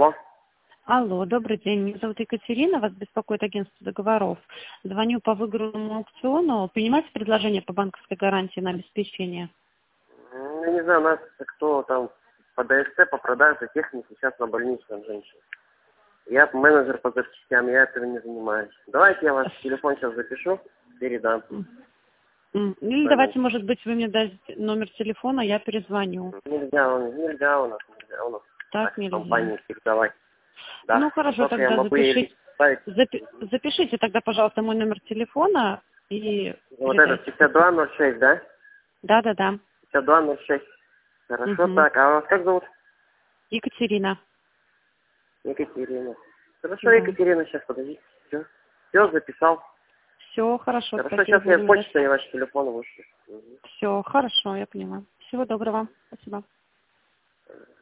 Алло. Алло, добрый день. Меня зовут Екатерина, вас беспокоит агентство договоров. Звоню по выигранному аукциону. Принимаете предложение по банковской гарантии на обеспечение? Я не знаю, у нас кто там по ДСЦ, по продаже техники, сейчас на больничном женщина. Я менеджер по запчастям, я этого не занимаюсь. Давайте я ваш телефон сейчас запишу, передам. Или давайте, может быть, вы мне дадите номер телефона, я перезвоню. Нельзя у нас. Так Так, компании нельзя. передавать. Да. Ну хорошо, Только я тогда могу ей запишите. ставить Запишите тогда, пожалуйста, мой номер телефона и вот этот передайте. 5206, да? Да. 5206. Хорошо, Угу. так, а вас как зовут? Екатерина. Екатерина. Хорошо, Да. Екатерина, сейчас подожди. Все, записал. Все хорошо, Хорошо, спасибо, сейчас я будем ждать. почту и ваш телефон вышлю. Все хорошо, я поняла. Всего доброго. Спасибо.